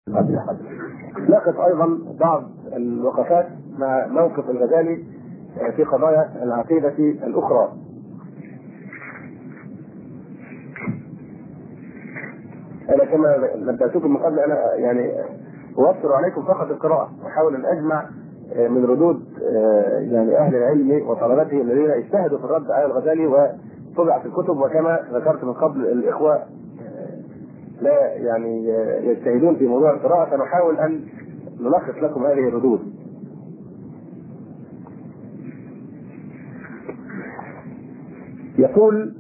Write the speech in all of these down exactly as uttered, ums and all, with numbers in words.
نقف ايضا بعض الوقفات مع موقف الغزالي في قضايا العقيده الاخرى. انا كما نبهتكم من قبل، انا يعني اوفر عليكم فقط القراءه، واحاول ان اجمع من ردود يعني اهل العلم وطلبته الذين اجتهدوا في الرد على الغزالي وطبع في الكتب، وكما ذكرت من قبل الاخوه لا يعني يجتهدون في موضوع القراءه، فنحاول ان نلخص لكم هذه الردود. يقول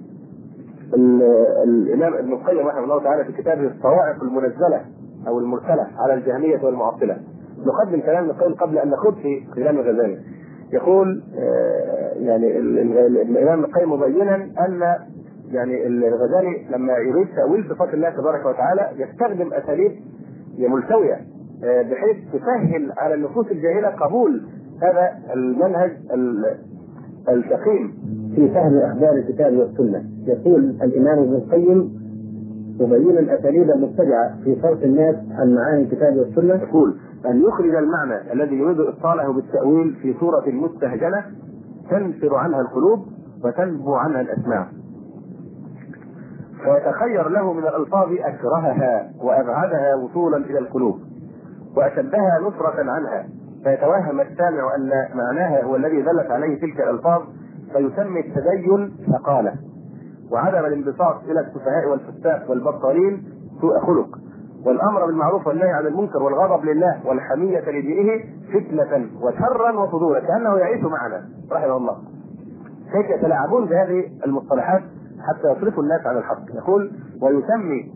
الامام ابن القيم رحمه الله تعالى في كتابه الصواعق المنزله او المرسله على الجهميه والمعطله. نقدم كلام ابن القيم قبل ان نخوض في كلام الغزالي. يقول يعني الامام ابن القيم مبينا ان يعني الغزالي لما يريد تاويل صفات الله تبارك وتعالى يستخدم اساليب ملتويه بحيث تسهل على النفوس الجاهله قبول هذا المنهج السقيم في فهم اخبار الكتاب والسنه. يقول الامام ابن القيم مبينا الاساليب المبتدعه في صرف الناس عن معاني الكتاب والسنه، يقول ان يخرج المعنى الذي يريد ابطاله بالتاويل في صوره مستهجنه تنفر عنها القلوب وتنبو عنها الاسماع، ويتخير له من الالفاظ اكرهها وابعدها وصولا الى القلوب واشدها نفره عنها، فيتوهم السامع ان معناها هو الذي دلت عليه تلك الالفاظ، فيسمي التدين ثقاله، وعدم الانبساط الى السفهاء والفساق والبطالين سوء خلق، والامر بالمعروف والنهي عن المنكر والغضب لله والحميه لدينه فتنه وشرا وفضولا، كانه يعيش معنا رحمه الله. كيف يتلاعبون بهذه المصطلحات حتى يصرفوا الناس عن الحق. يقول ويسمي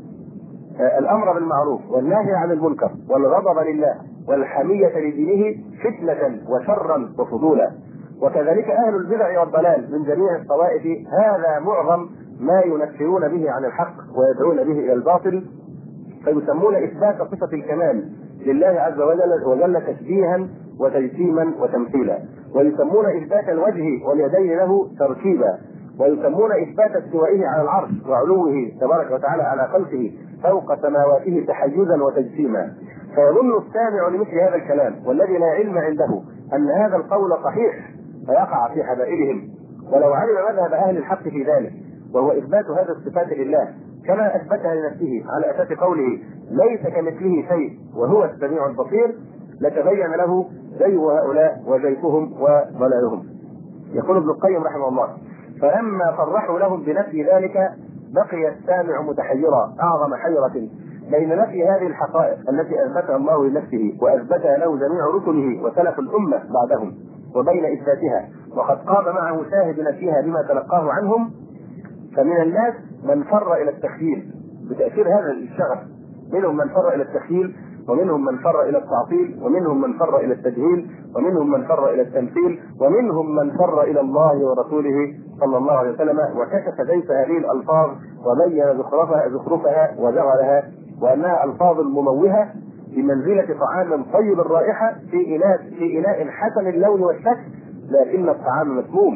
الامر بالمعروف والنهي عن المنكر والغضب لله والحميه لدينه فتنه وشرا وفضولا، وكذلك اهل البدع والضلال من جميع الطوائف هذا معظم ما ينفرون به عن الحق ويدعون به الى الباطل، فيسمون اثبات صفه الكمال لله عز وجل وجل تشبيها وتجسيما وتمثيلا، ويسمون اثبات الوجه واليدين له تركيبا، ويسمون اثبات استوائه على العرش وعلوه تبارك وتعالى على خلقه فوق سماواته تحيزا وتجسيما. فيظن السامع لمثل هذا الكلام والذي لا علم عنده ان هذا القول صحيح فيقع في حبائلهم، ولو علم مذهب اهل الحق في ذلك وهو اثبات هذا الصفات لله كما اثبتها لنفسه على اساس قوله ليس كمثله شيء وهو السميع البصير لتبين له زيغ هؤلاء وزيفهم وضلالهم. يقول ابن القيم رحمه الله فلما صرحوا لهم بنفي ذلك بقي السامع متحيرا اعظم حيرة بين نفي هذه الحقائق التي اثبتها الله لنفسه واثبتها له جميع رسله وسلف الامه بعدهم، وبين اثباتها وقد قام معه شاهد نفيها بما تلقاه عنهم. فمن الناس من فر الى التخييل بتاثير هذا الشغف، منهم من فر الى التخييل، ومنهم من فر الى التعطيل، ومنهم من فر الى التجهيل، ومنهم من فر الى التمثيل، ومنهم من فر الى الله ورسوله صلى الله عليه وسلم، وكشف زيف هذه الالفاظ وبين زخرفها زخرفها وجعلها وانها الفاظ مموهه بمنزله طعام طيب الرائحه في اناء في اناء حسن اللون والشكل، لكن الطعام مسموم.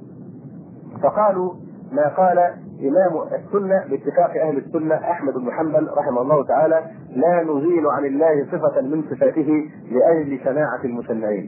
فقالوا ما قال إمام السنة باتفاق أهل السنة أحمد بن حنبل رحمه الله تعالى لا نزيل عن الله صفة من صفاته لأجل شناعة المشنعين.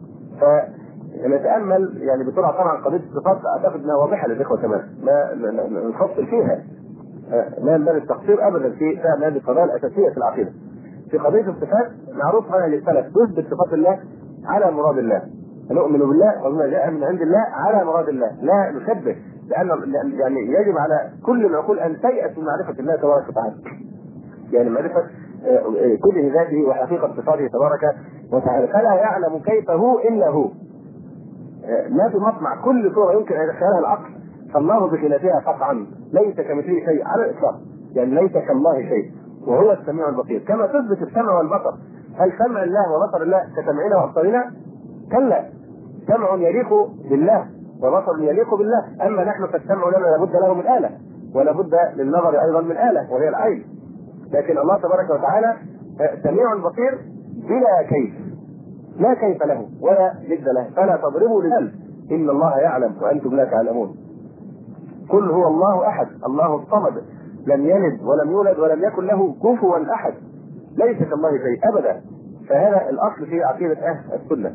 فنتأمل يعني بسرعة طبعا قضية الصفات أعتقد أنها واضحة للإخوة كمان، ما نفصل فيها، ما ينبغي التقصير أبدا في فهم هذه القضايا الأساسية في العقيدة. في قضية الصفات معروف عنها للسلف تثبت صفات الله على مراد الله، نؤمن بالله وبما جاء من عند الله على مراد الله، لا نشبه، لأن يعني يجب على كل العقول أن تيأس من معرفة الله تبارك وتعالى، يعني معرفة كل ذاته وحقيقة صفاته تبارك وتعالى، فلا يعلم كيف هو إلا هو، ما في مطمع كل صورة يمكن أن يتخيلها العقل فالله بخلافها قطعا ليس كمثله شيء على الإطلاق، يعني ليس كالله شيء وهو السميع البصير. كما تثبت السمع والبصر، هل سمع الله وبصر الله كسمعنا وابصارنا؟ كلا، سمع يليق بالله وبصر يليق بالله، اما نحن فالسمع لنا لابد له من آلة ولا بد للنظر ايضا من آلة وهي العين، لكن الله تبارك وتعالى سميع بصير بلا كيف، لا كيف له ولا جد له، فلا تضربوا للألف ان الله يعلم وانتم لا تعلمون. قل هو الله احد الله الصمد لم يلد ولم يولد ولم يكن له كفوا احد، ليس كالله شيء ابدا. فهذا الاصل في عقيده اهل السنه.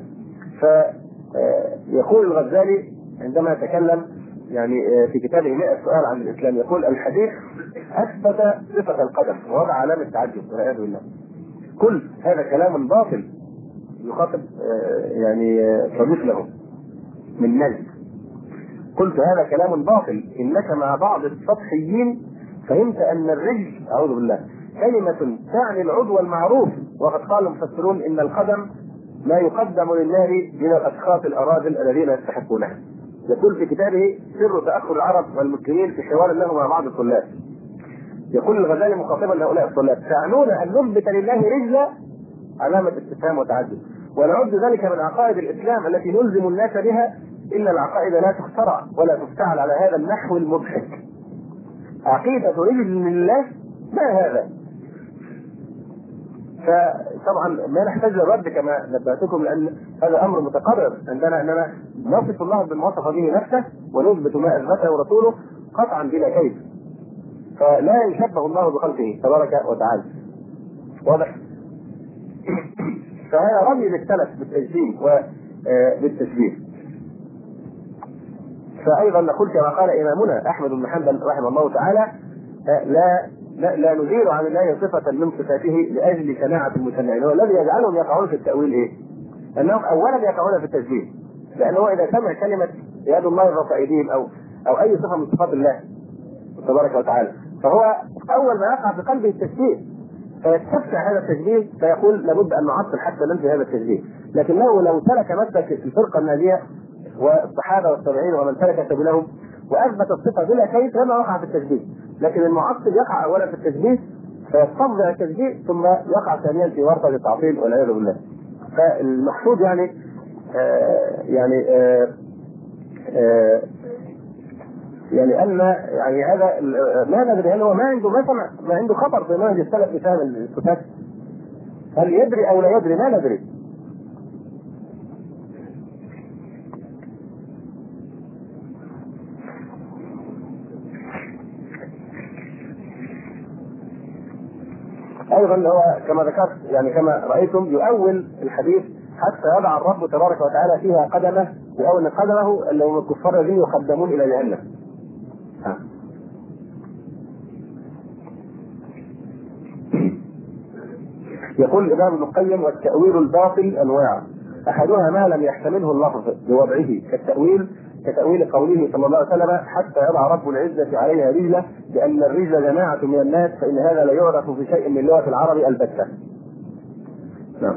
فيقول الغزالي عندما تكلم يعني في كتابه مئة سؤال عن الاسلام، يقول الحديث اثبت صفه القدم ووضع علامه تعجب والعياذ بالله. كل هذا كلام باطل يخاطب يعني صديق له من نجد. قلت هذا كلام باطل، انك مع بعض السطحيين فهمت ان الرجل اعوذ بالله كلمه تعني العضو المعروف، وقد قال المفسرون ان القدم ما يقدم للنار من الاشخاص الاراذل الذين يستحقونها. يقول في كتابه سر تاخر العرب والمسلمين في حوار له مع بعض الطلاب، يقول الغزالي مخاطبا لهؤلاء الطلاب: تعنون ان نثبت لله رجلا؟ علامه استفهام وتعجب. ونعد ذلك من عقائد الاسلام التي نلزم الناس بها، ان العقائد لا تخترع ولا تفتعل على هذا النحو المضحك. عقيده رجل لله ما هذا؟ فطبعا ما نحتاج للرد كما نبهتكم، لان هذا امر متقرر عندنا اننا نصف الله بما وصف به نفسه ونثبت ما اثبته رسوله قطعا بلا كيف. فلا يشبه الله بخلقه تبارك وتعالى. واضح؟ فهذا رمي للسلف بالتجسيم وبالتشبيه. فايضا نقول كما قال امامنا احمد بن حنبل رحمه الله تعالى: لا لا, لا نزيل عن الله صفه من صفاته لاجل شناعه المشنعين. هو الذي يجعلهم يقعون في التاويل ايه؟ انهم اولا يقعون في التشبيه، لانه اذا سمع كلمه يد الله فوق ايديهم او او اي صفه من صفات الله تبارك وتعالى، فهو اول ما يقع في قلبه التشبيه، فيستفتح هذا التشبيه فيقول لابد ان نعطل حتى ننفي هذا التشبيه. لكنه لو سلك مسلك الفرقه الناجيه والصحابه والتابعين ومن سلك سبيلهم واثبت الصفه بلا كيف لما وقع في التشبيه. لكن المعطل يقع اولا في التشبيه فيستفزع التشبيه ثم يقع ثانيا في ورطه التعطيل والعياذ بالله. فالمقصود يعني آه يعني آه آه يعني ان يعني هذا ما ندري هل هو ما عنده مثلا ما عنده خطر في منهج السلف في فهم الصفات، هل يدري او لا يدري ما ندري. ايضا هو كما ذكرت يعني كما رايتم يؤول الحديث حتى يضع الرب تبارك وتعالى فيها قدمه، يؤول قدمه اللي هم الكفار الذين يقدمون الى جهنم. يقول الإمام ابن القيم: والتأويل الباطل أنواع، أحدها ما لم يحتمله اللفظ بوضعه كالتأويل كتأويل قوله صلى الله عليه وسلم: حتى يضع رب العزة عليها رجلة، لأن الرجل جماعة من الناس، فإن هذا لا يعرف في شيء من لغة العرب البتة. نعم.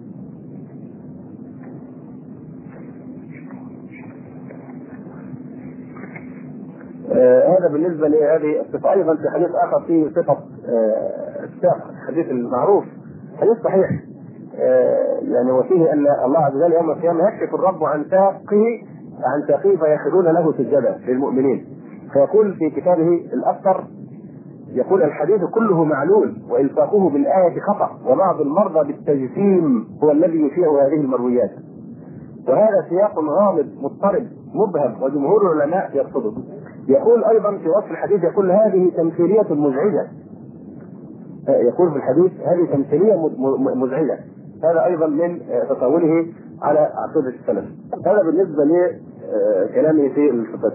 آه هذا بالنسبة لهذه الصفة. أيضا في حديث آخر فيه صفة آه الساق، الحديث المعروف حديث صحيح آه يعني وفيه ان الله عز وجل يوم القيامه يكشف الرب عن ساقه عن ساقه فيخرون له سجدا للمؤمنين، فيقول في كتابه الأثر يقول: الحديث كله معلول والفاقه بالايه خطا، وبعض المرضى بالتجسيم هو الذي يشيع هذه المرويات. وهذا سياق غامض مضطرب مبهم وجمهور العلماء يرفضه. يقول ايضا في وصف الحديث يقول: هذه تمثيليه مزعجه. يقول في الحديث هذه تمثيليه مزعجه. هذا ايضا من تطاوله على عقيده السلف. هذا بالنسبه لكلامه في الصفات.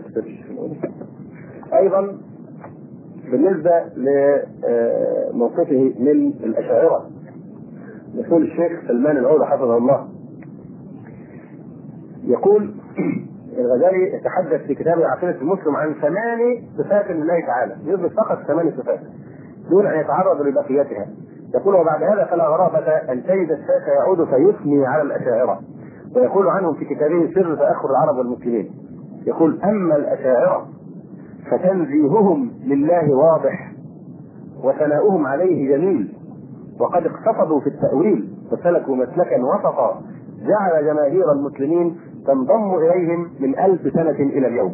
ايضا بالنسبه لموقفه من الاشاعره، يقول الشيخ سلمان العودة حفظه الله، يقول الغزالي يتحدث في كتابه عقيدة المسلم عن ثمان صفات لله تعالى، يثبت فقط ثمان صفات دون ان يتعرض لبقيتها. يقول: وبعد هذا فلا غرابة ان تجد الشيخ يعود فيثني على الاشاعرة، ويقول عنهم في كتابه سر تأخر العرب والمسلمين، يقول: اما الاشاعرة فتنزيههم لله واضح وثناؤهم عليه جميل، وقد اقتصدوا في التأويل وسلكوا مسلكا وسطا جعل جماهير المسلمين تنضم اليهم من ألف سنة الى اليوم.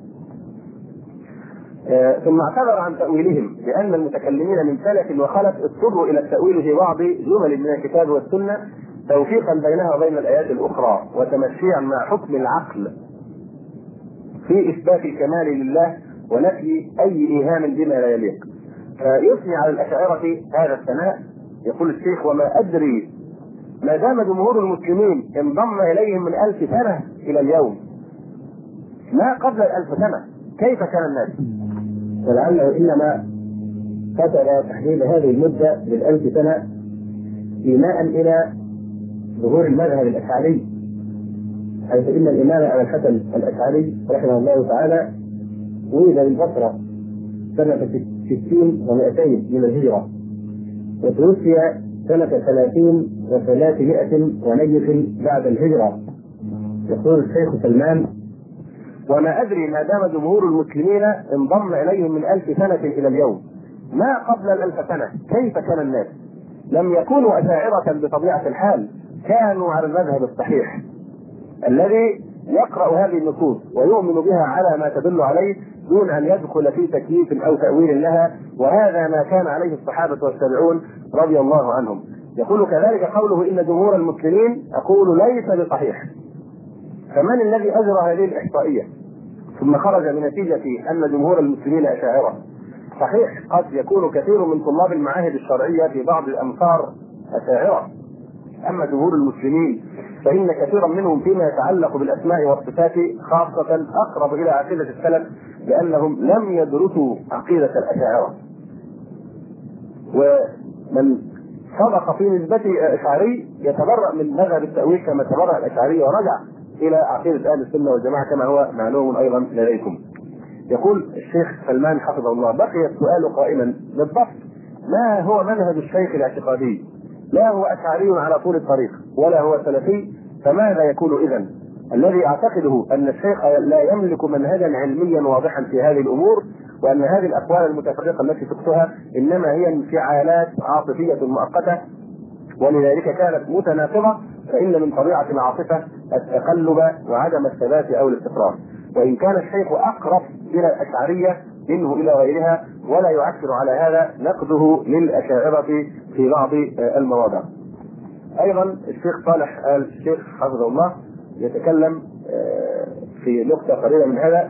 آه ثم اعتذر عن تأويلهم لأن المتكلمين من سلف وخلف اضطروا إلى التأويل في بعض جمل من الكتاب والسنة توفيقا بينها وبين الآيات الأخرى وتمشيا مع حكم العقل في إثبات الكمال لله ونفي أي إيهام بما لا يليق. فيثني على الأشاعرة هذا الثناء يقول الشيخ: وما أدري ما دام جمهور المسلمين انضم إليهم من ألف سنة إلى اليوم، ما قبل الألف سنة كيف كان الناس؟ ولعله إنما قتل تحديد هذه المدة بالألف سنة إيماء إلى ظهور المذهب الأشعري، حيث إن الإمام أبا الحسن الأشعري رحمه الله تعالى ولد بالبصرة سنة ستين ومائتين من الهجرة، وتوفي سنة ثلاثين وثلاثمائة ونيف بعد الهجرة. يقول الشيخ سلمان: وما أدري ما دام جمهور المسلمين انضم إليهم من ألف سنة إلى اليوم، ما قبل الألف سنة كيف كان الناس؟ لم يكونوا أشاعرة بطبيعة الحال، كانوا على المذهب الصحيح الذي يقرأ هذه النصوص ويؤمن بها على ما تدل عليه دون أن يدخل في تكييف أو تأويل لها، وهذا ما كان عليه الصحابة والتابعون رضي الله عنهم. يقول كذلك قوله: إن جمهور المسلمين، أقول ليس بصحيح. فمن الذي أجرى هذه الإحصائية ثم خرج بنتيجة أن جمهور المسلمين أشاعرة؟ صحيح قد يكون كثير من طلاب المعاهد الشرعية في بعض الأمصار أشاعرة، أما جمهور المسلمين فإن كثيرا منهم فيما يتعلق بالأسماء والصفات خاصة أقرب إلى عقيدة السلف، لأنهم لم يدرسوا عقيدة الأشاعرة. ومن صدق في نسبته أشعري يتبرأ من مذهب التأويل كما تبرأ الأشعري ورجع إلى عقيدة أهل السنة والجماعة كما هو معلوم أيضا لديكم. يقول الشيخ سلمان حفظه الله: بقي السؤال قائما بالضبط، ما هو منهج الشيخ الاعتقادي؟ لا هو أشعري على طول الطريق ولا هو سلفي، فماذا يكون إذن؟ الذي أعتقده أن الشيخ لا يملك منهجا علميا واضحا في هذه الأمور، وأن هذه الأقوال المتفرقة التي سقتها إنما هي انفعالات عاطفية مؤقتة، ولذلك كانت متناقضة، فإن من طبيعة العاطفة التقلب وعدم الثبات أو الاستقرار. وإن كان الشيخ أقرب إلى الأشعرية منه إلى غيرها ولا يعكر على هذا نقده للأشاعرة في بعض المواضع. أيضا الشيخ صالح آل الشيخ حفظه الله يتكلم في نقطة قريبة من هذا،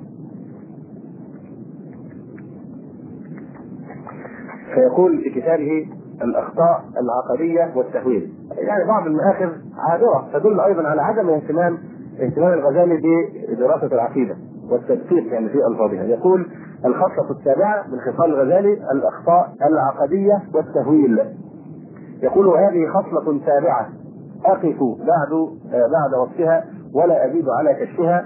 فيقول في كتابه الأخطاء العقدية والتهويل، يعني بعض المآخذ عابرة تدل أيضا على عدم اهتمام اهتمام الغزالي بدراسة العقيدة والتدقيق يعني في ألفاظها. يقول: الخصلة السابعة من خصال الغزالي الأخطاء العقدية والتهويل. يقول: هذه خصلة سابعة أقف بعد بعد وصفها ولا أزيد على كشفها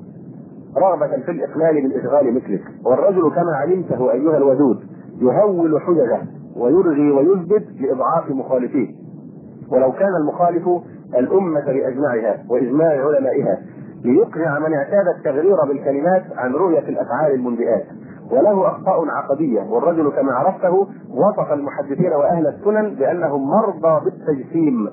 رغبة في الإقلال بالإشغال مثلك. والرجل كما علمته أيها الودود يهول حججه ويرغي ويثبت لإضعاف مخالفيه، ولو كان المخالف الأمة بأجمعها وإجماع علمائها، ليقنع من اعتاد التغرير بالكلمات عن رؤية الأفعال المنبئات. وله أخطاء عقدية، والرجل كما عرفته وصف المحدثين وأهل السنن بأنهم مرضى بالتجسيم،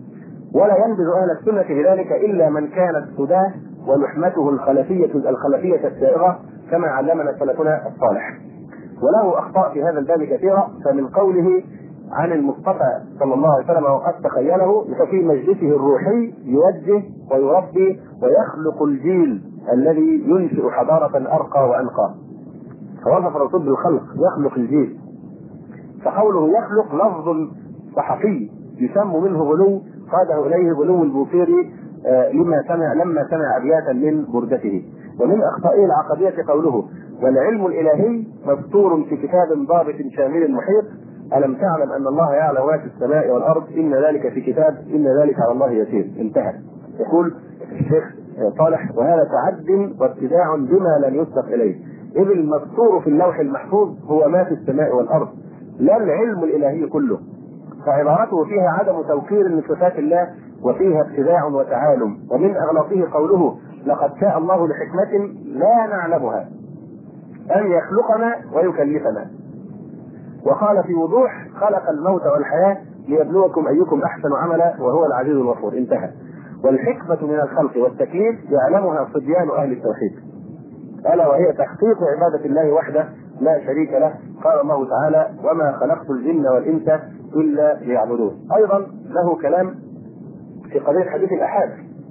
ولا ينبذ أهل السنة بذلك إلا من كانت سداه ولحمته الخلفية الخلفية السائغة كما علمنا سلفنا الصالح. وله أخطاء في هذا الباب كثيرة، فمن قوله عن المصطفى صلى الله عليه وسلم وقد تخيله في مجلسه الروحي يوجه ويربي ويخلق الجيل الذي ينشئ حضارة أرقى وأنقى. فوصف الرسول بالخلق، يخلق الجيل. فقوله يخلق لفظ صحفي يسمى منه غلو قاده إليه غلو البوصيري لما سمع لما سمع أبياتا من بردته. ومن أخطائه العقدية قوله: والعلم الإلهي مستور في كتاب ضابط شامل محيط، ألم تعلم أن الله يعلم ما في السماء والأرض، إن ذلك في كتاب، إن ذلك على الله يسير. انتهى. يقول الشيخ صالح: وهذا تعد وابتداع بما لم يسبق إليه، إذ المستور في اللوح المحفوظ هو ما في السماء والأرض لا العلم الإلهي كله، فعبارته فيها عدم توقير لصفات الله وفيها ابتداع وتعالم. ومن أغلاطه قوله: لقد شاء الله لحكمة لا نعلمها أن يخلقنا ويكلفنا. وقال في وضوح: خلق الموت والحياة ليبلوكم أيكم أحسن عملا وهو العزيز الغفور. انتهى. والحكمة من الخلق والتكليف يعلمها صبيان أهل التوحيد، ألا وهي تحقيق عبادة الله وحده لا شريك له. قال الله تعالى: وما خلقت الجن والإنس إلا ليعبدون. أيضا له كلام في قضية حديث الأحاد،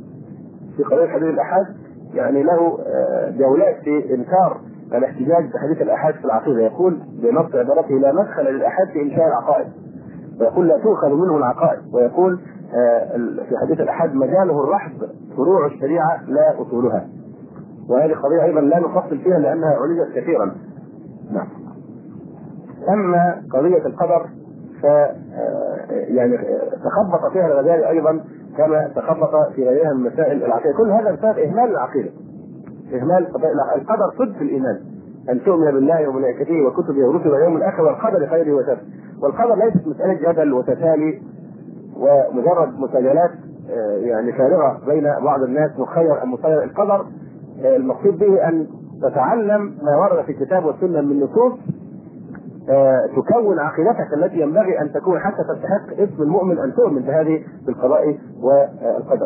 في قضية حديث الأحاد يعني له جولات في إنكار الاحتجاج بحديث الأحاد في العقيدة. يقول بنص عبارته: لا مدخل للأحاد في إنشاء العقائد، ويقول لا تؤخذ منه العقائد، ويقول في حديث الأحد مجاله الرحب فروع الشريعة لا أصولها. وهذه قضية أيضا لا نفصل فيها لأنها عالجت كثيرا. نعم. أما قضية القدر ف يعني تخبط فيها الغزالي أيضا كما تخبط في غيرها من مسائل العقيدة. كل هذا بسبب إهمال العقيدة، إهمال القدر. صدق الإيمان أن تؤمن بالله وملائكته وكتبه ورسله واليوم الآخر والقدر خيره وشره. والقدر ليست مسألة جدل وتسالي ومجرد مساجلات يعني فارغة بين بعض الناس مخير أم مسير. القدر المقصود به أن تتعلم ما ورد في الكتاب والسنة من نصوص تكون عقيدتك التي ينبغي أن تكون حتى تستحق اسم المؤمن أن تؤمن بهذه بالقضاء والقدر.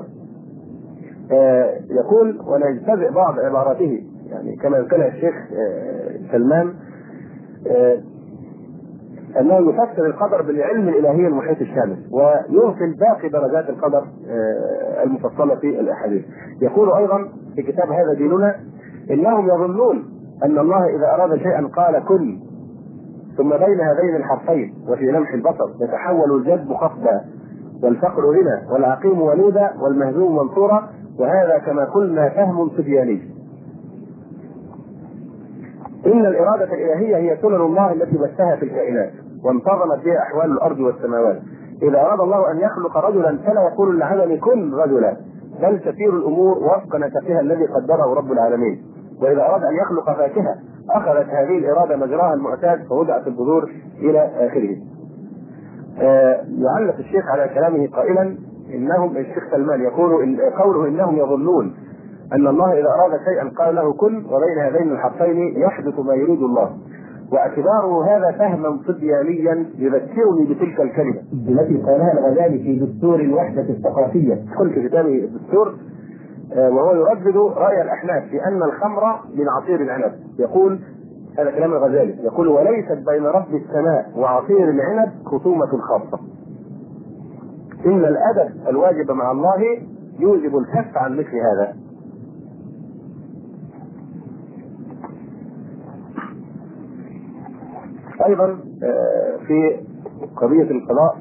يقول ونجتزئ بعض عباراته يعني كما يمكنها الشيخ سلمان أنه يفسر القدر بالعلم الإلهي المحيط الشامل ويغفل باقي درجات القدر المفصلة في الأحاديث. يقول أيضا في كتاب هذا ديننا إنهم يظنون أن الله إذا أراد شيئا قال كن ثم بين هذين الحرفين وفي لمح البصر يتحول الجد خفضا والفقر غنى والعقيم ولودا والمهزوم منصورا، وهذا كما قلنا فهم صبياني. إن الإرادة الإلهية هي سنن الله التي بثها في الكائنات وانتظمت بها أحوال الأرض والسماوات. إذا أراد الله أن يخلق رجلا فلا يقول للعدم كن رجلا، بل تسير الأمور وفق نسقها الذي قدره رب العالمين. وإذا أراد أن يخلق فاكهة أخذت هذه الإرادة مجراها المعتاد فوضعت البذور إلى آخره. آه يعلق الشيخ على كلامه قائلا إنهم الشيخ سلمان يقول إن قوله إنهم يظنون أن الله إذا أراد شيئا قال له كن وبين هذين الحرفين يحدث ما يريد الله، واعتباره هذا فهما صبيانيا يذكرني بتلك الكلمة التي قالها الغزالي في دستور الوحدة الثقافية كل في كتابه الدستور، وهو يردد رأي الأحناف في أن الخمر من عصير العنب. يقول هذا كلام الغزالي يقول وليست بين رب السماء وعصير العنب خصومة خاصة، إن الأدب الواجب مع الله يوجب الكف عن مثل هذا. أيضا في قضية القضاء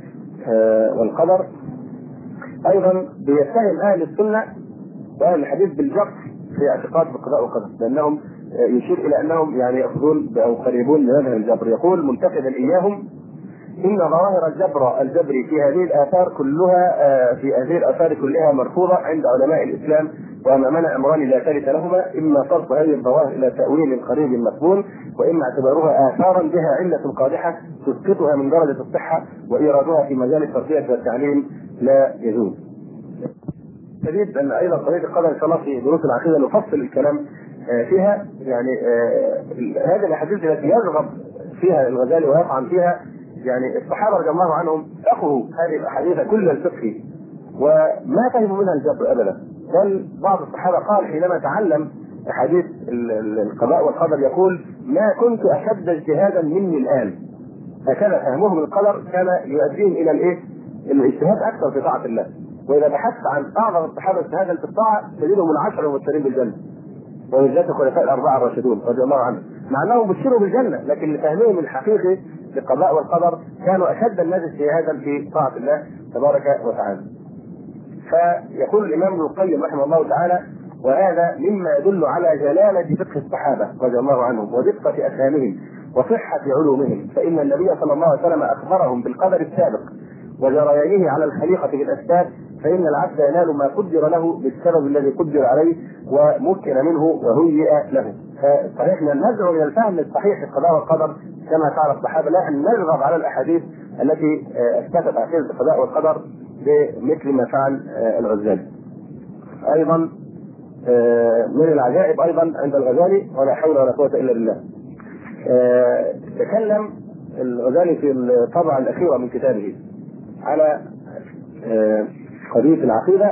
والقدر أيضا بيتهم أهل السنة وأهل الحديث بالجبر في اعتقاد بالقضاء والقدر، لأنهم يشير إلى أنهم يعني يأخذون أو قريبون من هذا الجبر. يقول منتقدا إياهم إن ظواهر الجبر الجبري في هذه الآثار كلها في هذه الآثار كلها مرفوضة عند علماء الإسلام، وأمامنا أمران لا ثالث لهما، إما صرف هذه الظواهر إلى تأويل قريب مقبول، وإما اعتبارها آثارا بها علة قادحة تسقطها من درجة الصحة وإيرادها في مجال التربية والتعليم لا يجوز. شديد أن أيضا قضية القدر إن شاء الله في دروس العقيدة نفصل الكلام فيها. يعني هذه الأحاديث التي يرغب فيها الغزالي ويطعن فيها يعني الصحابة رضي الله عنهم فقهوا هذه الأحاديث كل الفقه وما فهموا منها الجبر أبدا، بل بعض الصحابة قال حينما تعلم أحاديث القضاء والقدر يقول ما كنت أشد اجتهادا مني الآن. هكذا فهمهم القدر كان يؤديهم إلى الإيه؟ الاجتهاد أكثر في طاعة الله. وإذا بحثت عن أعظم الصحابة اجتهادا في الطاعة تجدهم العشر المبشرين بالجنة وبالذات الخلفاء الأربعة الراشدون رضي الله عنهم، مع أنهم بشروا بالجنة لكن لفهمهم الحقيقي للقضاء والقدر كانوا أشد الناس اجتهادا في طاعة الله تبارك وتعالى. فيقول الإمام ابن القيم رحمه الله تعالى وهذا مما يدل على جلالة فقه الصحابة رضي الله عنهم ودقة أفهامهم وصحة علومهم، فإن النبي صلى الله عليه وسلم أخبرهم بالقدر السابق وجريانه على الخليقة بالأسباب، فإن العبد ينال ما قدر له بالسبب الذي قدر عليه ومكن منه وهيئ له. فصحيح ندعو إلى الفهم الصحيح للقضاء والقدر كما تعرف الصحابة، لا أن نرغب على الأحاديث التي أثبتت عقيدة القضاء والقدر بمثل ما فعل الغزالي. أيضا من العجائب أيضا عند الغزالي ولا حول ولا قوة إلا بالله، تكلم الغزالي في الطبعة الأخيرة من كتابه على قضية العقيدة.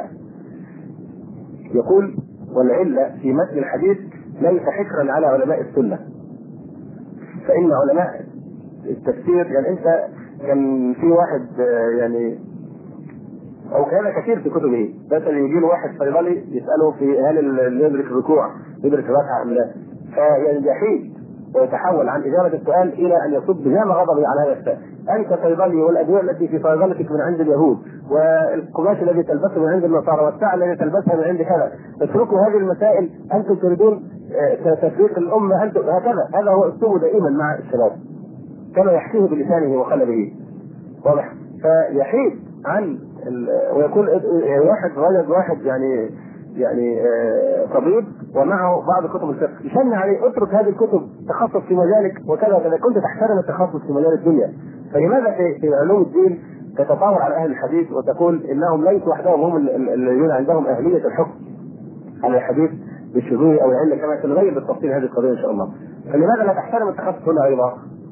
يقول والعلة في متن الحديث ليس حكرا على علماء السنة، فإن علماء التفسير يعني أنت كان في واحد يعني أو كان كثير في كتبه مثلا يجي له واحد صيدلي يسأله في هل اللي يدرك الركوع يدرك الركعة أم لا، فيعني جحيد ويتحول عن اجابه السؤال الى ان يصب جام غضبه على هذا السؤال. انت صيدلي، والادويه التي في صيدلتك من عند اليهود، والقماش الذي تلبسه من عند النصارى، والساعه التي تلبسها من عند كذا، اتركوا هذه المسائل، انتم تريدون تفريق الامه، انتم هكذا. هذا هو اسلوبه دائما مع الشباب كما يحكيه بلسانه وقلبه، واضح؟ فيحيد عن ويكون واحد رجل واحد يعني يعني طبيب ومعه بعض كتب الفقه، يشن عليه اترك هذه الكتب، تخصص في مجالك وكذا وكذا، كنت تحترم التخصص في مجال الدنيا. فلماذا في علوم الدين تتطاول على اهل الحديث وتقول انهم ليسوا وحدهم هم الذين عندهم اهليه الحكم على الحديث بالشذوذ او العله، كما سنبين بالتفصيل هذه القضيه ان شاء الله. فلماذا لا تحترم التخصص هنا ايضا؟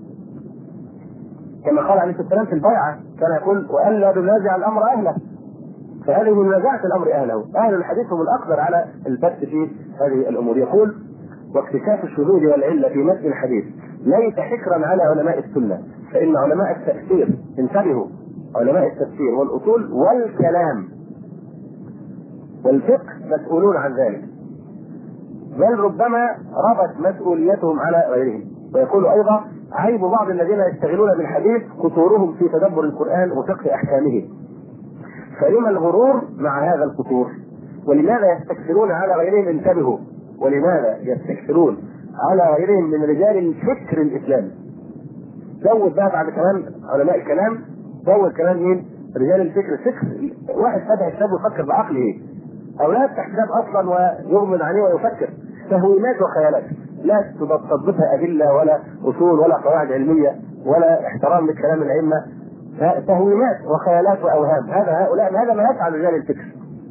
كما قال عليه الصلاه والسلام في البيعه، كان يقول والا ننازع الامر اهله، فهذه من منازعه الامر اهله. اهل الحديث هم الاقدر على البث في هذه الامور. يقول واكتشاف الشذوذ والعله في متن الحديث ليس حكرا على علماء السنه، فان علماء التفسير، انتبهوا، علماء التفسير والاصول والكلام والفقه مسؤولون عن ذلك، بل ربما ربت مسؤوليتهم على غيرهم. ويقول ايضا عيب بعض الذين يشتغلون بالحديث قصورهم في تدبر القران وفقه احكامه، فلما الغرور مع هذا القصور؟ ولماذا يستكثرون على غيرهم؟ انتبهوا، ولماذا يستكثرون على غيرهم من رجال الفكر الاسلامي؟ زود بقى بعد كمان علماء الكلام، زود كمان مين؟ رجال الفكر. الفكر واحد فتح كتاب ويفكر بعقله، او لا يفتح كتاب اصلا ويغمض عليه ويفكر، تهويلات وخيالات لا تضبطها ادله ولا اصول ولا قواعد علميه ولا احترام لكلام الائمه، تهويلات وخيالات واوهام. هذا هؤلاء هذا ما يفعل رجال الفكر.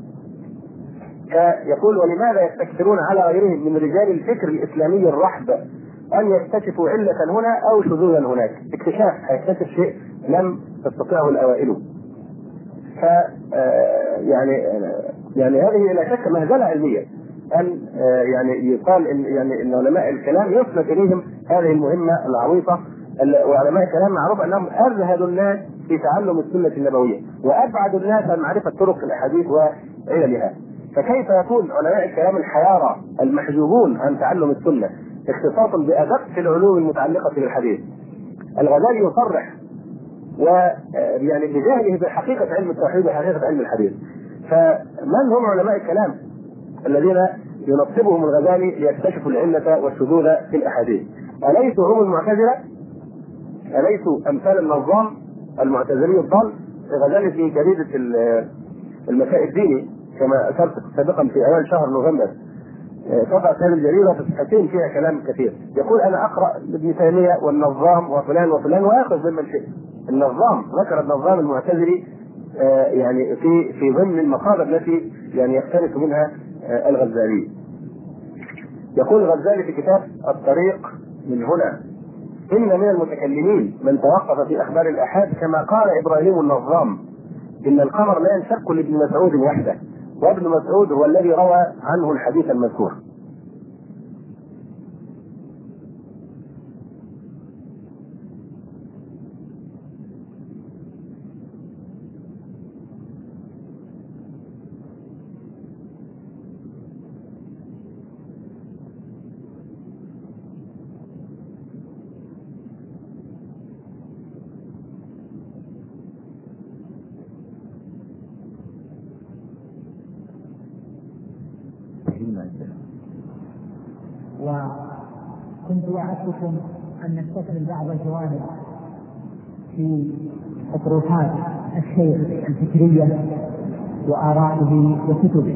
يقول ولماذا يستكثرون على غيرهم من رجال الفكر الاسلامي الرحب ان يكتشفوا عله هنا او شذوذا هناك؟ اكتشاف، هيكتشف شيء لم تستطيعه الاوائل. ف يعني يعني هذه لا شك مهزله علميه ان يعني يقال ان يعني ان علماء الكلام يصلت اليهم هذه المهمه العويصه. وعلماء الكلام معروف انهم ازهد الناس في تعلم السنه النبويه وابعد الناس عن معرفه طرق الاحاديث وعللها. فكيف يكون علماء الكلام الحيارى المحجوبون عن تعلم السنه اختصاصا بادق العلوم المتعلقه بالحديث؟ الغزالي يصرح ويعني بجهله بحقيقه علم التوحيد وحقيقه علم الحديث. فمن هم علماء الكلام الذين ينصبهم الغزالي ليكتشفوا العله والشذوذ في الاحاديث؟ اليسوا هم المعتزله؟ اليسوا امثال النظام المعتزلي الضال؟ الغزالي في جريده المساء الديني كما اشرت سابقا في اوائل شهر نوفمبر طبعت هذه الجريده في صفحتين فيها كلام كثير. يقول انا اقرا ابن تيميه والنظام وفلان وفلان واخذ ممن شئت. النظام ذكر النظام المعتزلي يعني في في ضمن المصادر التي يعني يقترف منها الغزالي. يقول الغزالي في كتاب الطريق من هنا ان من المتكلمين من توقف في اخبار الاحاد كما قال ابراهيم النظام ان القمر لا ينشق لابن مسعود وحده، وابن مسعود هو الذي روى عنه الحديث المذكور. وكنت وعدتكم أن نستكمل بعض الجوانب في أطروحات الشيخ الفكرية وآرائه وكتبه،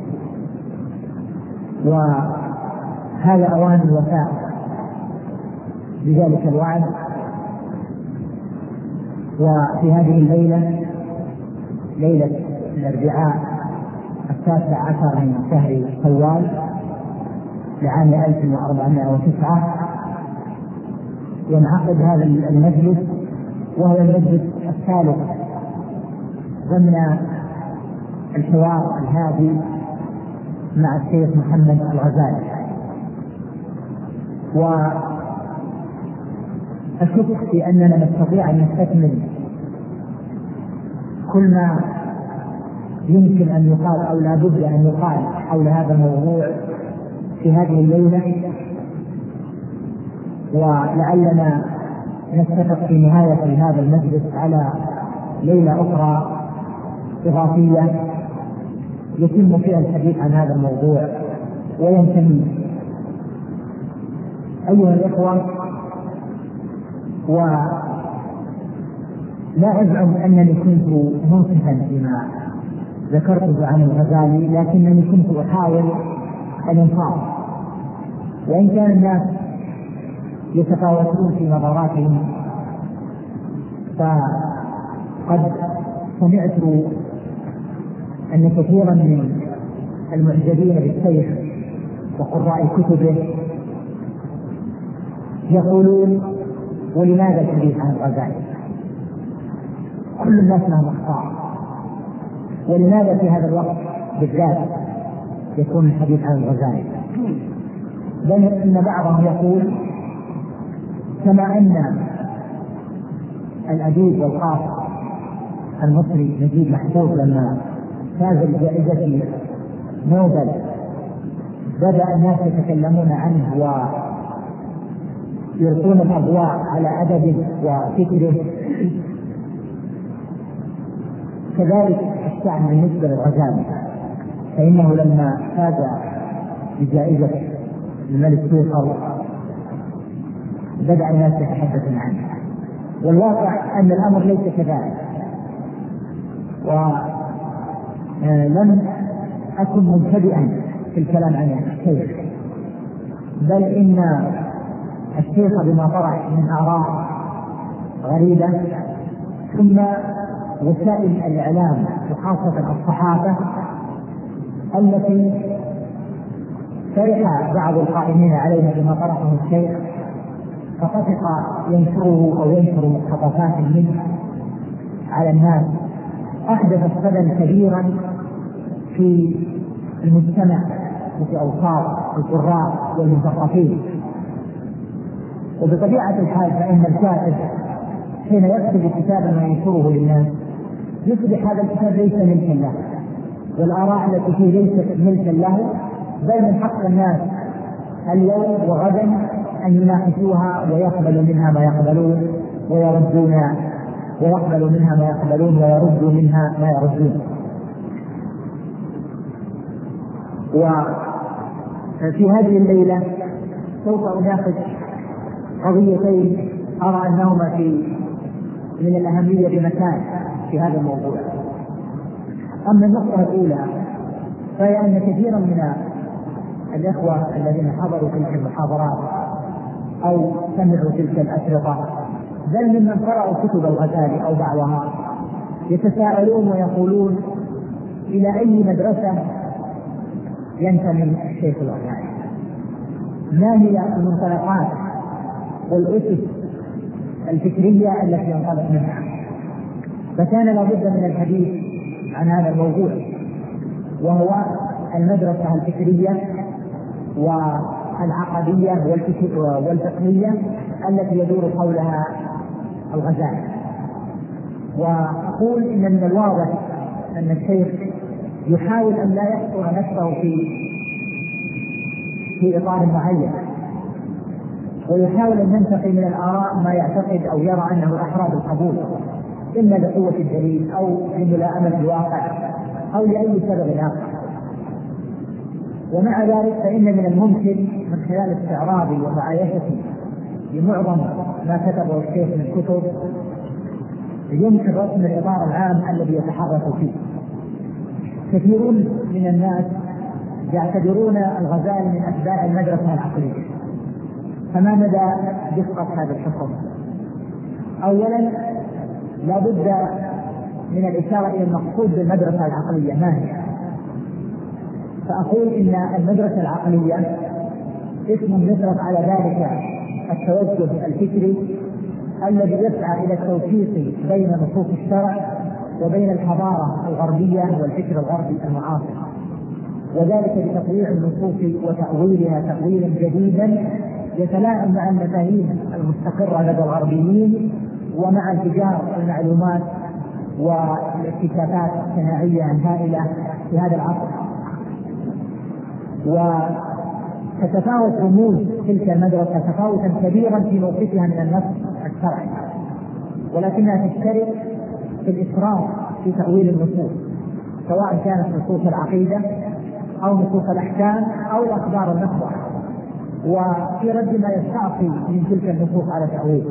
وهذا أوان الوفاء بذلك الوعد. وفي هذه الليلة، ليلة الأربعاء التاسع عشر من شهر شوال لعام ألف وأربعمائة وتسعة، ينعقد هذا المجلس، وهو المجلس الثالث ضمن الحوار الهادي مع الشيخ محمد الغزالي. وأشك في أننا نستطيع أن نستكمل كل ما يمكن أن يقال أو لا بد أن يقال حول هذا الموضوع في هذه الليلة، ولعلنا نتفق في نهاية هذا المجلس على ليلة أخرى إضافية يتم فيها الحديث عن هذا الموضوع وينتهي. أيها الإخوة، ولا أزعم أنني كنت منصفا فيما ذكرته عن الغزالي، لكنني كنت أحاول الإنصاف، وإن كان الناس يتفاوتون في نظراتهم، فقد سمعت أن كثيرا من المعجبين بالشيخ وقراء كتبه يقولون: ولماذا الحديث عن الغزالي؟ كل الناس لهم أخطاء، ولماذا في هذا الوقت بالذات يكون الحديث عن الغزالي؟ بل إن بعضهم يقول: كما أن الأديب والقاص المصري نجيب محفوظ لما فاز بجائزة نوبل بدأ الناس يتكلمون عنه ويلقون الأضواء على أدبه وفكره، كذلك الشأن بالنسبة للغزالي، فإنه لما فاز بجائزة الملك فيصل بدأ الناس يتحدثون عنه، والواقع أن الأمر ليس كذلك. ولم أكن مبتدئا في الكلام عن الشيخ، بل إن الشيخ بما طرح من آراء غريبة، ثم وسائل الإعلام وخاصة الصحافة التي فرح بعض القائمين عليها بما طرحه الشيخ فطفق ينشره أو ينشر مقتطفات منه على الناس، أحدث صدى كبيرا في المجتمع وفي أوساط القراء والمثقفين. وبطبيعة الحال فإن الكاتب حين يكتب كتابا وينشره للناس يصبح هذا الكتاب ليس ملكا له، والآراء التي فيه ليست ملكا له، بل من حق الناس اليوم وغدا أن يناقشوها ويقبلوا منها ما يقبلون ويردون ويقبلوا منها ما يقبلون ويردوا منها ما يردون. وفي هذه الليلة سوف أناقش قضيتين أرى أنهما في من الأهمية بمكان في هذا الموضوع. أما النقطة الأولى فهي أن كثيرا من الإخوة الذين حضروا تلك المحاضرات أو سمعوا تلك الأشرطة، بل ممن قرأوا كتب الغزالي أو بعضها، يتساءلون ويقولون: إلى أي مدرسة ينتمي الشيخ الغزالي؟ ما هي المنطلقات والأسس الفكرية التي ينطلق منها؟ فكان لابد من الحديث عن هذا الموضوع، وهو المدرسة الفكرية والعقدية والفقهية التي يدور حولها الغزالي. وأقول إن من الواضح أن الشيخ يحاول أن لا يحصر نفسه في في إطار معين، ويحاول أن ينتقي من الآراء ما يعتقد أو يرى أنه أحرى بالقبول، إما لقوة الدليل أو لملائمة الواقع أو لأي سبب آخر. ومع ذلك فإن من الممكن من خلال استعراضي ومعايشتي لمعظم ما كتبه الشيخ من كتب يمكن رسم الإطار العام الذي يتحرك فيه. كثيرون من الناس يعتبرون الغزالي من أتباع المدرسة العقلية، فما مدى دقة هذا الحكم؟ أولا لا بد من الإشارة إلى المقصود بالمدرسة العقلية ما هي. فأقول إن المدرسة العقلية اسم يطلق على ذلك التوجه الفكري الذي يسعى إلى التوفيق بين نصوص الشرع وبين الحضارة الغربية والفكر الغربي المعاصر، وذلك بتطويع النصوص وتأويلها تأويلا جديدا يتلائم مع المفاهيم المستقرة لدى الغربيين ومع انفجار المعلومات والاكتشافات الصناعية الهائلة في هذا العصر. تتفاوت رموز تلك المدرسة تفاوتا كبيرا في موقفها من النص الشرعي، ولكنها تشترك في الإسراف في تأويل النصوص، سواء كانت نصوص العقيدة أو نصوص الأحكام أو الأخبار النصوص، وفي رد ما يستعصي من تلك النصوص على تأويله.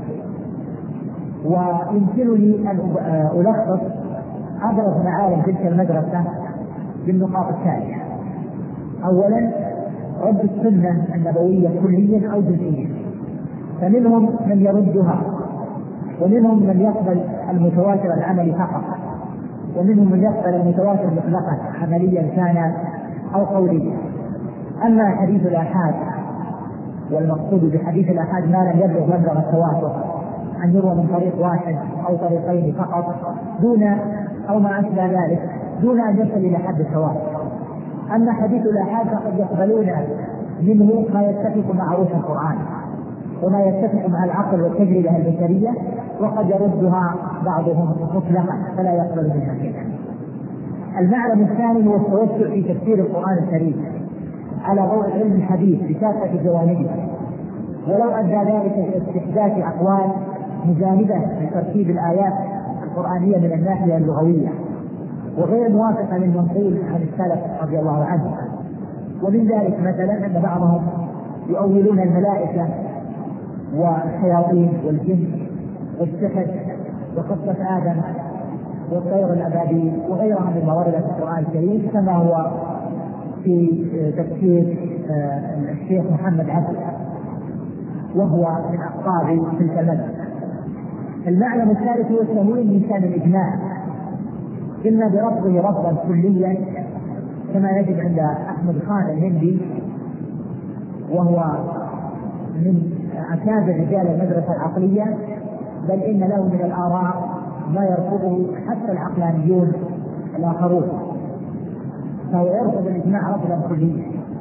ويمكنني أن ألخص أبرز معالم تلك المدرسة بالنقاط التالية: أولا، رد السنة النبوية كليا أو جزئيا، فمنهم من يردها، ومنهم من يقبل المتواتر العملي فقط، ومنهم من يقبل المتواتر مطلقا عمليا كان أو قوليا. أما حديث الآحاد، والمقصود بحديث الآحاد ما لم يبلغ مبلغ التواتر، أن يروى من طريق واحد أو طريقين فقط دون أو ما أشبه ذلك دون أن يصل إلى حد التواتر. أما حديث الآحاد فقد يقبلون منه ما يتفق مع روح القرآن وما يتفق مع العقل والتجربة البشرية، وقد يردها بعضهم مطلقا فلا يقبل منها شيئا. المعلم الثاني هو التوسع في تفسير القرآن الكريم على ضوء العلم الحديث بكافة جوانبه، ولو أدى ذلك إلى استحداث أقوال مجانبة لترتيب الآيات القرآنية من الناحية اللغوية وغير موافقة للمنقول عن السلف رضي الله عنه. ومن ذلك مثلا أن بعضهم يؤولون الملائكة والشياطين والجن والسحر وقصة آدم والطير الأبابيل وغيرها مما ورد في القرآن الكريم، كما هو في تفسير الشيخ محمد عبد، وهو من أقطاب تلك المدرسة. المعلم الثالث هو التمويل من شأن الإجماع، إما برفضه رفضا كليا كما يجب عند أحمد خان الهندي، وهو من أكابر رجال المدرسة العقلية، بل إن له من الآراء ما يرفضه حتى العقلانيون الآخرون، فهو يرفض الإجماع رفضا كليا.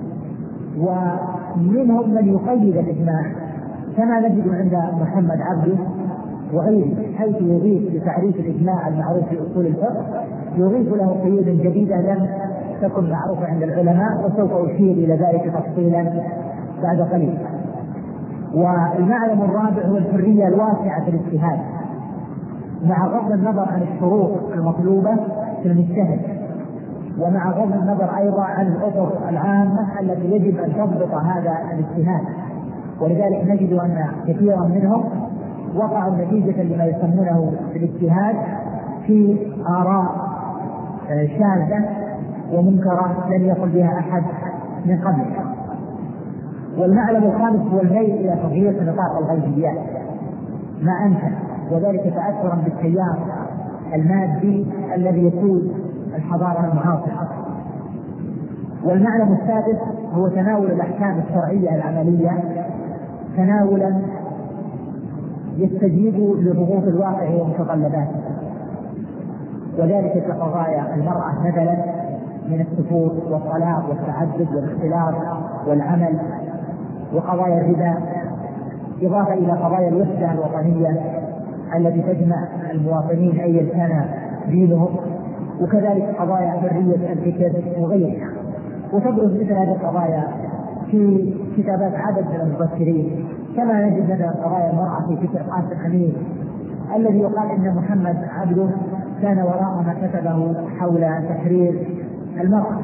ومنهم من يقيد الإجماع كما نجد عند محمد عبده وغيره، حيث يضيف لتعريف الإجماع المعروف في أصول الفقه يضيف له قيود جديدة لم تكن معروفة عند العلماء، وسوف أشير إلى ذلك تفصيلا بعد قليل. والمعلم الرابع هو الحرية الواسعة في الاجتهاد مع غض النظر عن الشروط المطلوبة في المجتهد، ومع غض النظر أيضا عن الأطر العامة التي يجب أن تضبط هذا الاجتهاد. ولذلك نجد أن كثيرا منهم وقعوا نتيجة لما يسمونه بالاجتهاد في آراء شاذة ومنكرة لم يقل بها أحد من قبل. والمعلم الخامس هو الميل إلى تغيير نطاق الغيبيات ما أمكن، وذلك تأثرا بالتيار المادي الذي يسود الحضارة المعاصرة. والمعلم السادس هو تناول الأحكام الشرعية العملية تناولا يستجيب لضغوط الواقع ومتطلباته، وذلك كقضايا المرأة مثلا من السفور والطلاق والتعدد والاختلاط والعمل، وقضايا الربا، إضافة إلى قضايا الوحدة الوطنية التي تجمع المواطنين أيا كان دينهم، وكذلك قضايا حرية الفكر وغيرها. وتبرز مثل هذه القضايا في كتابات عدد من المفكرين، كما نجد لنا قضايا المرأة في فكر قاسم أمين الذي يقال إن محمد عبده كان وراء ما كتبه حول تحرير المرأة.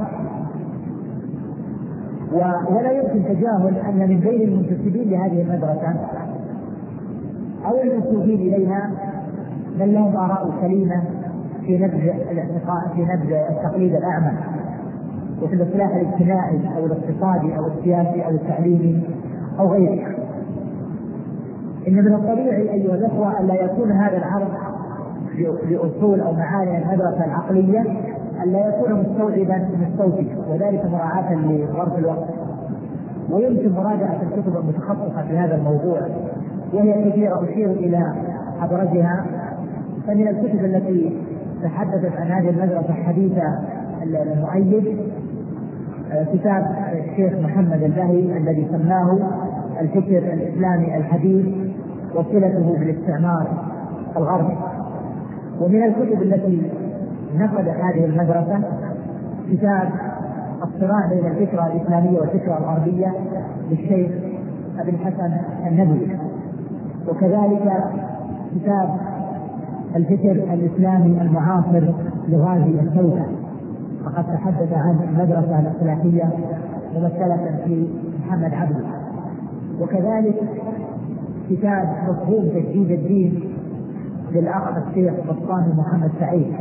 ولا يمكن تجاهل أن من بين المنتسبين لهذه المدرسة أو المنسوبين إليها من لهم آراء سليمة في نبذ الاعتقاد في نبذ التقليد الأعمى، وفي الإصلاح الاجتماعي أو الاقتصادي أو السياسي أو التعليمي أو غيره. إن من الطبيعي أيها الأخوة أن لا يكون هذا العرض لأصول أو معاني المدرسة العقلية أن لا يكون مستوعبا مستوفيا، وذلك مراعاة لظرف الوقت. ويمكن مراجعة الكتب المتخصصة في هذا الموضوع، وهي كثيرة أشير إلى أبرزها. فمن الكتب التي تحدثت عن هذه المدرسة حديثة المؤيد كتاب الشيخ محمد البهي الذي سماه الفكر الإسلامي الحديث وصلته بالاستعمار الغربي. ومن الكتب التي نقدت هذه المدرسة كتاب الصراع بين الفكرة الإسلامية والفكرة الغربية للشيخ ابن حسن الندوي، وكذلك كتاب الفكر الإسلامي المعاصر لغازي التوبة، فقد تحدث عن المدرسة الإصلاحية ممثلة في محمد عبده، وكذلك كتاب مفهوم تجديد الدين للأخ الشيخ بسطامي محمد سعيد،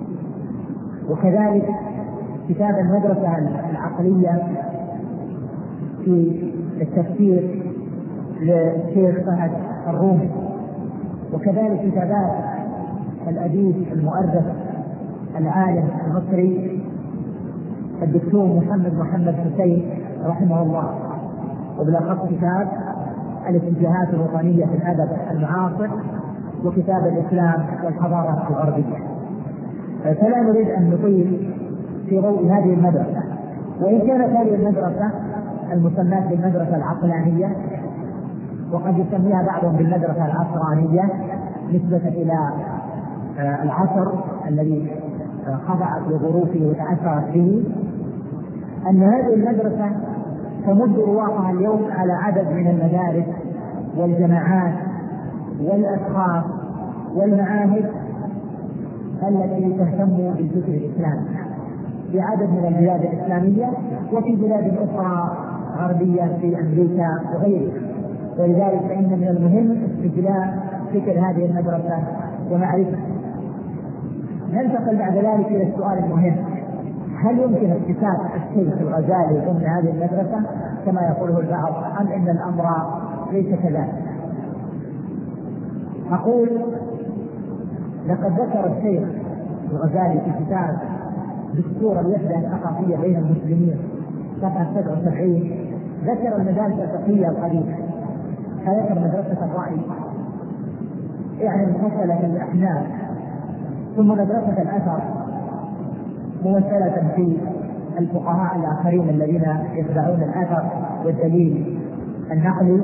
وكذلك كتاب المدرسة العقلية في التفسير للشيخ فهد الرومي، وكذلك كتابات الأديب المؤرخ العالم المصري الدكتور محمد محمد حسين رحمه الله، وبالأخص كتاب الاتجاهات الوطنية في الأدب المعاصر، وكتاب الإسلام والحضارة الغربية. فلا نريد أن نطيل في ضوء هذه المدرسة، وإن كانت هذه المدرسة المسماة بالمدرسة العقلانية، وقد يسميها بعضهم بالمدرسة العصرانية نسبة إلى العصر الذي خضعت لظروفه وتأثرت به، أن هذه المدرسة تمد رواقها اليوم على عدد من المدارس والجماعات والأشخاص والمعاهد التي تهتم بالفكر الإسلامي في عدد من البلاد الإسلامية وفي بلاد أخرى غربية في أمريكا وغيرها. ولذلك فإن من المهم استجلاء فكر هذه المدرسة ومعرفة. ننتقل بعد ذلك إلى السؤال المهم: هل يمكن اكتساب الشيخ الغزالي ضمن هذه المدرسة كما يقوله البعض، أم أن الأمر ليس كذلك؟ أقول لقد ذكر الشيخ الغزالي في كتاب دستور الوحدة الثقافية بين المسلمين صفحة سبعة وسبعين، ذكر المدارس الفقهية القديمة، فذكر مدرسة الرأي يعني المفصلة في الأحناف، ثم مدرسة الأثر ممثلة في الفقهاء الآخرين الذين يتبعون الأثر والدليل النقلي،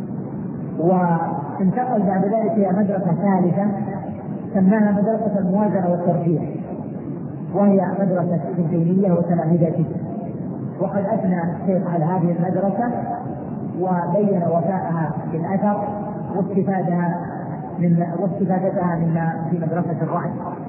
وانتقل بعد ذلك إلى مدرسة ثالثة سماها مدرسة الموازنة والترجيح، وهي مدرسة ابن تيمية وتلامذته. وقد أثنى الشيخ على هذه المدرسة وبين وفاءها بالأثر واستفادها من واستفادتها مما في مدرسة الرأي.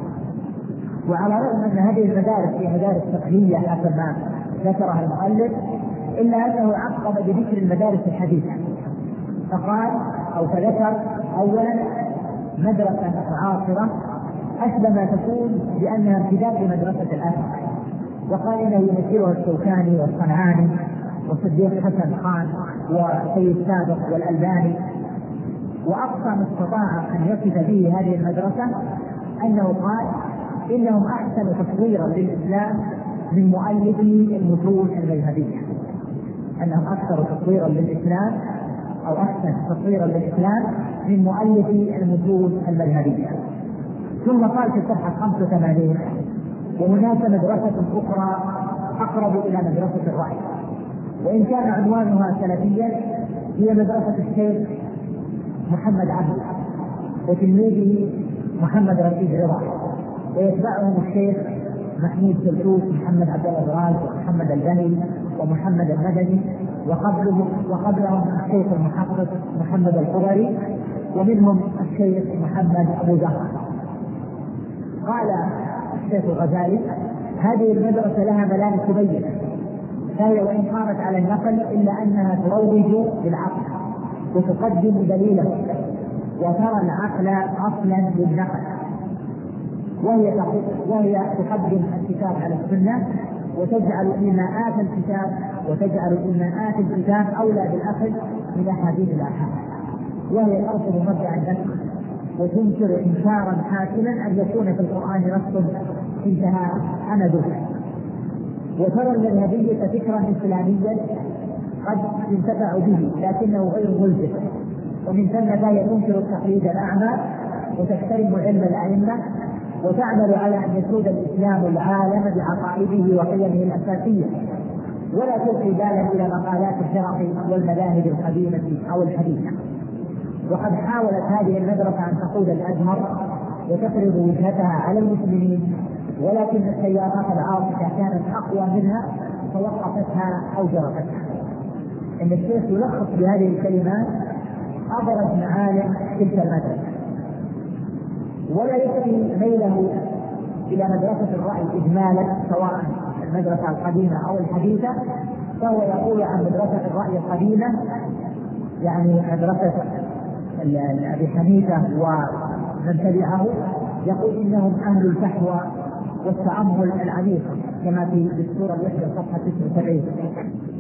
وعلى الرغم أن هذه المدارس هي مدارس فقهية حسب ما ذكرها المؤلف، إلا أنه عقب بذكر المدارس الحديثة، فقال أو فذكر أولا مدرسة معاصرة أشبه ما تكون بأنها امتداد لمدرسة الأثر، وقال إنه يمثلها الشوكاني والصنعاني وصديق حسن خان وسيد سابق والألباني. وأقصى ما استطاع أن يصف به هذه المدرسة أنه قال إنهم أحسن تصويرا للإسلام من مؤلفي المتون المذهبية، أنهم أكثر تصويرا للإسلام أو أحسن تصويرا للإسلام من مؤلفي المتون المذهبية. ثم قال في الصفحة خمسة وثمانين: وهناك مدرسة أخرى أقرب إلى مدرسة الرأي، وإن كان عنوانها سلفيا، هي مدرسة الشيخ محمد عبده وتلميذه محمد رشيد رضا، ويتبعهم الشيخ محمود سلطوس، محمد عبد الله براز، ومحمد البني، ومحمد المدني، وقبله وقبلهم الشيخ المحقق محمد الخضري، ومنهم الشيخ محمد أبو زهر. قال الشيخ الغزالي: هذه المدرسة لها ملامح بينة، فهي وإن قامت على النقل إلا أنها تروج للعقل وتقدم دليله، وترى العقل أصلا للنقل، وهي وهي تقدم الكتاب على السنة، وتجعل إيماءات الكتاب وتجعل إيماءات الكتاب أولى بالأخذ من أحاديث الآحاد، وهي ترفض مبدأ النسخ وتنكر إنكارا حاكما أن يكون في القرآن نص انتهى أمده، وترى المذهبية فكرا إسلاميا قد ينتفع به لكنه غير ملزم، ومن ثم فهي تنكر التقليد الأعمى وتحترم علم الأئمة، وتعمل على أن يسود الإسلام العالم بعقائده وقيمه الأساسية، ولا تلقي بالا إلى مقالات الفرق والمذاهب القديمة أو الحديثة. وقد حاولت هذه المدرسة أن تقود الأزهر وتفرض وجهتها على المسلمين، ولكن التيارات العاصفة كانت أقوى منها توقفتها أو جرفتها. إن الشيخ يلخص بهذه الكلمات أبرز معالم تلك المدرسة، ولا يكفي ميله إلى مدرسة الرأي إجمالا سواء المدرسة القديمة أو الحديثة، فهو يقول عن مدرسة الرأي القديمة يعني مدرسة أبي حنيفة ومن تبعه، يقول إنهم أهل الفحوى والتأمل العميق كما في السورة الوحدة صفحة تسعة وسبعين.